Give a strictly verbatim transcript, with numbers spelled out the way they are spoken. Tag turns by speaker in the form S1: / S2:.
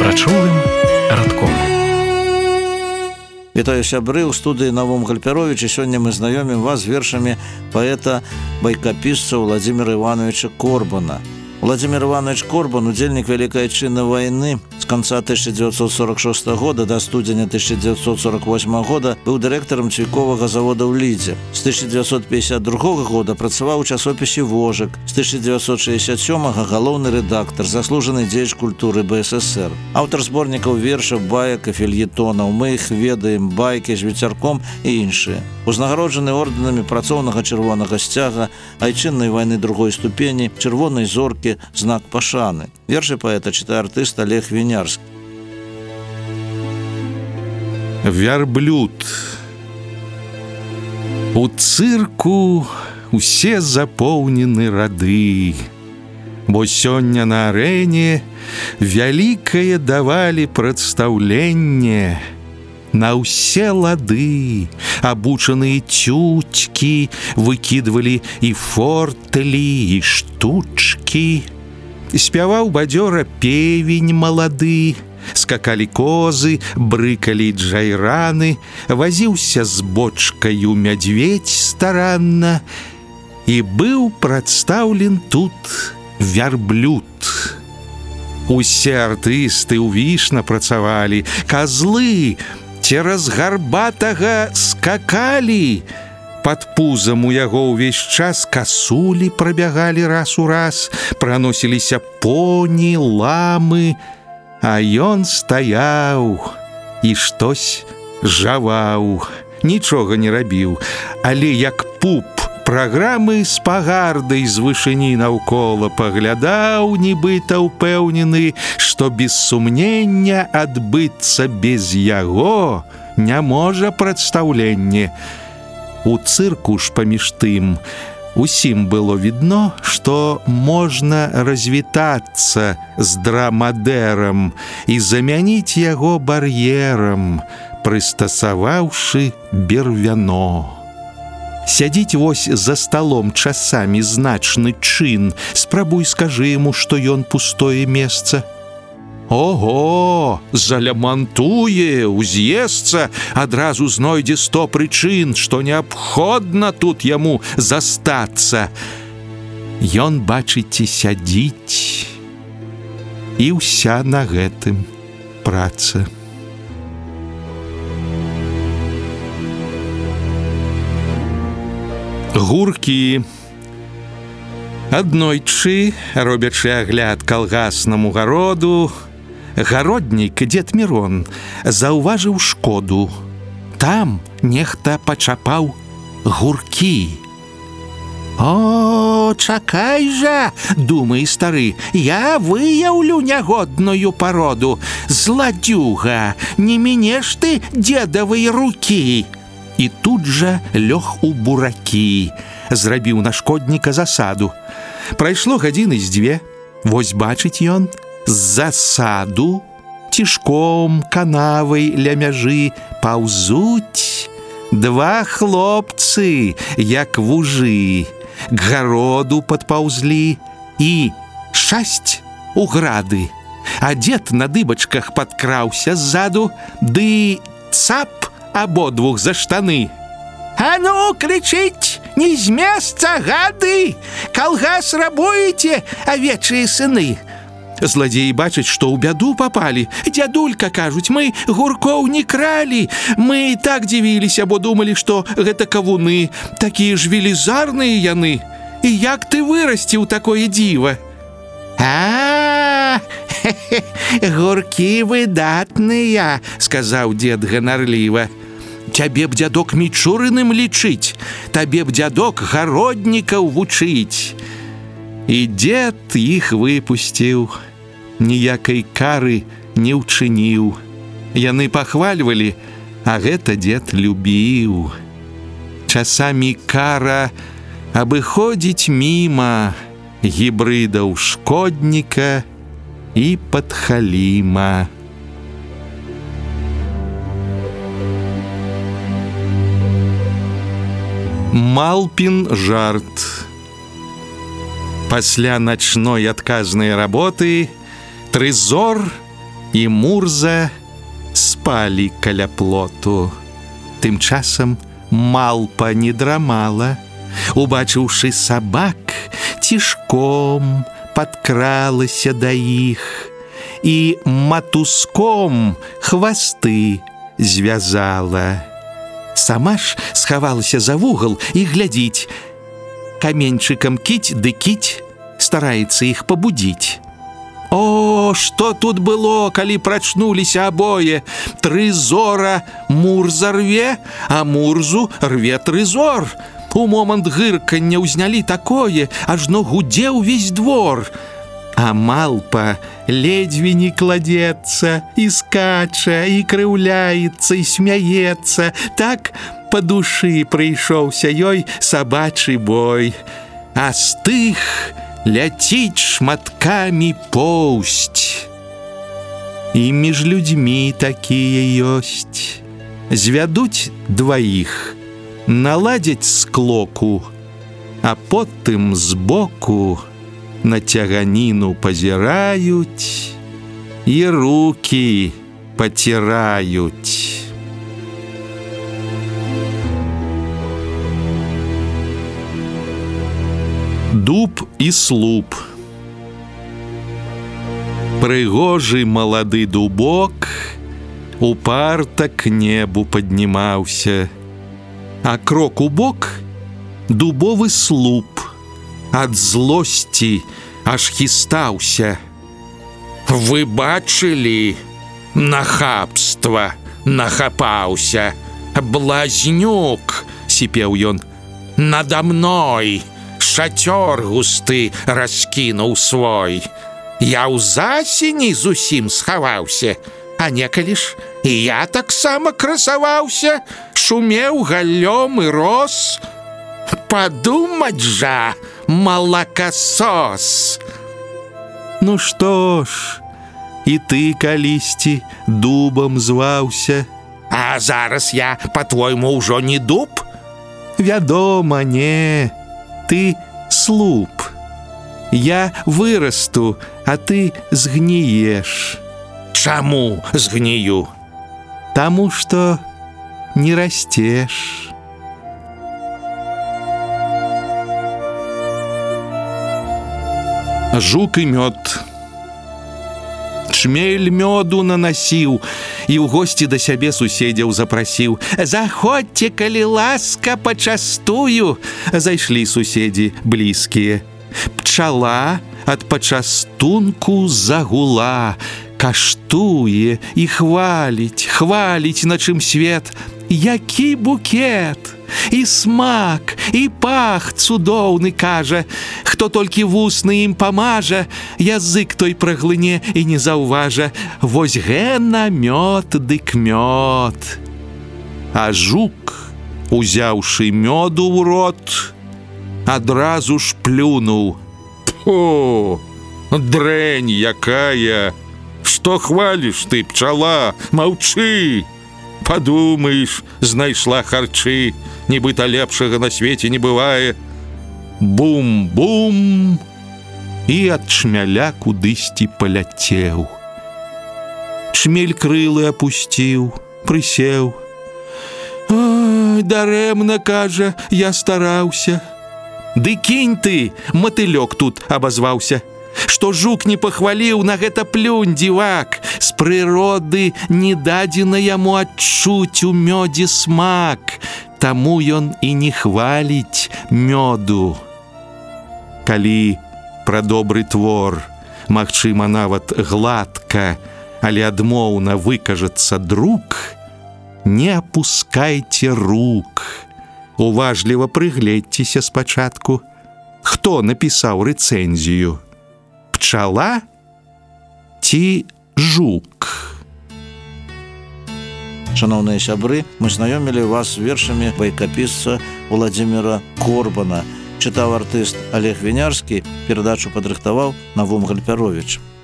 S1: прачулым радком.
S2: Вітаю сябры, ў студыі Навум Гальперович, і сёння мы знаёмім вас з вершамі паэта байкапісца Владзіміра Івановича Корбана. Владзімір Іванович Корбан, удзельнік Вялікай Адчыннай вайны з канца тысяча дзевяцьсот сорок шостага года да студзеня тысяча дзевяцьсот сорок восьмага года быў дырэктарам цвіковага завода ў Лідзе. З тысяча дзевяцьсот пятьдесят другога года працаваў у часопісе «Вожык». З тысяча дзевяцьсот шэсцьдзесят сёмага галоўны рэдактар, заслужаны дзеяч культуры бэ эс эсэр. Аўтар зборнікаў вершаў, баек і фельетонаў «Мы іх ведаем», «Байкі з вецярком» і іншыя. Узнагароджаны ордэнамі працоўнага чырвонага сцяга, Айчыннай вайны другой ступені, чырвонай зоркі, знак пашаны. Вершы паэта чытае артыст Олег Вінярскі.
S3: Вярблюд. У цырку усе запоўнены рады, бо сёння на арэне вялікае давалі прадстаўленне. На ўсе лады абучаныя цюцькі выкідвалі і фортэлі, і штучкі. Спяваў бадзёра певень малады, скакалі козы, брыкалі джайраны, вазіўся з бочкаю мядзведзь старанна, і быў прадстаўлен тут вярблюд. Усе артысты ўвішна працавалі, казлы цераз гарбатага скакалі. Пад пузам у яго ўвесь час касулі прабягалі раз у раз, праносіліся поні, ламы, а ён стаяў і штось жаваў, нічога не рабіў, але як пуп праграмы з пагардай з вышыні наўкола паглядаў, нібыта ўпэўнены, што без сумнення адбыцца без яго не можа прадстаўленне. У цырку ж паміж тым усім было відно, што можна развітацца з драмадэрам і замяніць яго бар'ерам, прыстасаваўшы бервяно. Сядзіць вось за сталом часамі значны чын, спрабуй скажы яму, што ён пустое месца. Ого, залямантуе, уз'есца, адразу знойдзе сто прычын, што неабходна тут яму застацца. Ён, бачыце, сядзіць, і ўся на гэтым праца. Гуркі. Аднойчы, робячы агляд калгаснаму гароду, гароднік дзед Мірон заўважыў шкоду. Там нехта пачапаў гуркі. О, чакай жа, думае стары, я выяўлю нягодную пароду. Зладзюга, не мінеш ты дзедавай рукі. І тут жа лёг у буракі, зрабіў на шкодніка засаду. Прайшло гадзіны з дзве, вось бачыць ён, з засаду цішком канавай ля мяжы паўзуць два хлопцы, як вужы, к гароду падпаўзлі і шасць у грады. А дзед на дыбачках падкраўся ззаду, ды цап абодвух за штаны. А ну, крычыць, не з месца, гады! Калгас рабуеце, авечыя сыны! Зладзеі бачаць, што ў бяду папалі. Дзядулька, кажуць, мы гуркоў не кралі. Мы так дзівіліся, бо думалі, што гэта кавуны. Такія ж велізарныя яны. І як ты вырасціў такое дзіва? А, гуркі выдатныя, сказаў дзед ганарліва. Цябе б дзядок мічурыным лічыць, табе б дзядок гароднікаў вучыць. І дзед іх выпусціў, ніякай кары не ўчыніў. Яны пахвальвалі, а гэта дзед любіў. Часамі кара абыходзіць міма гібрыдаў шкодніка і падхаліма. Малпін жарт. Пасля начной адказнай работы трызор і Мурза спалі каля плоту. Тым часам малпа не драмала. Убачыўшы сабак, цішком падкралася да іх і матуском хвасты звязала. Сама ж схавалася за вугал і глядзіць. Каменьчыкам кіць ды кіць, стараецца іх пабудзіць. О, што тут было, калі прачнуліся абое! Трызора Мурза рве, а Мурзу рве трызор. У момант гыркання ўзнялі такое, ажно гудзе ўвесь двор. А малпа ледзьве не кладецца, і скача, і крыўляецца, і смяецца. Так па душы прыйшоўся ёй сабачы бой. А з тых ляціць шматкамі поўсць. І між людзьмі такія ёсць. Звядуць дваіх, наладзяць склоку, а потым збоку на цяганіну пазіраюць і рукі паціраюць. Дуб і слуп. Прыгожы малады дубок упарта к небу паднімаўся, а крок у бок дубовы слуп ад злосці аж хістаўся. Вы бачылі? Нахабства нахапаўся. Блазнюк, сіпеў ён, нада мной шацёр густы раскінуў свой. Я ў засені зусім схаваўся, а некалі ж і я таксама красаваўся, шумеў галлём і рос. Падумаць жа, малакасос! Ну што ж, і ты калісьці дубам зваўся. А зараз я, па-твойму, ўжо не дуб? Вядома, не. Ты слуп. Я вырасту, а ты згніеш. Чаму згнію? Таму што не расцеш. Жук і мёд. Чмель мёду нанасіў і ў госці да сябе суседзяў запрасіў. Заходзьце, калі ласка, пачастую. Зайшлі суседзі блізкія. Пчала ад пачастунку загула, каштуе і хваліць, хваліць, на чым свет. Які букет! І смак, і пах цудоўны, кажа. Хто толькі вусны ім памажа, язык той праглыне і не заўважа. Вось гэна мёд дык мёд. А жук, узяўшы мёду ў рот, адразу ж плюнуў. О, дрэнь якая! Што хваліш ты, пчала? Маўчы! Падумаеш, знайшла харчы, нібыта лепшага на свеце не бывае. Бум-бум! І ад чмяля кудысьці паляцеў. Чмель крылы апусціў, прысеў. Ой, дарэмна, кажа, я стараўся. Ды кінь ты, матылёк тут абазваўся. Што жук не пахваліў, на гэта плюнь, дзівак. З прыроды не дадзена яму адчуць у мёдзе смак, таму ён і не хваліць мёду. Калі пра добры твор, магчыма, нават гладка, але адмоўна выкажацца друг, не апускайце рук. Уважліва прыгледзьцеся спачатку, хто напісаў рэцэнзію. Пчала ці жук?
S2: Шановныя сябры, мы знаёмілі вас з вершамі байкапісца Владзіміра Корбана. Чытаў артыст Олег Вінярскі, перадачу падрыхтаваў Навум Гальпяровіч.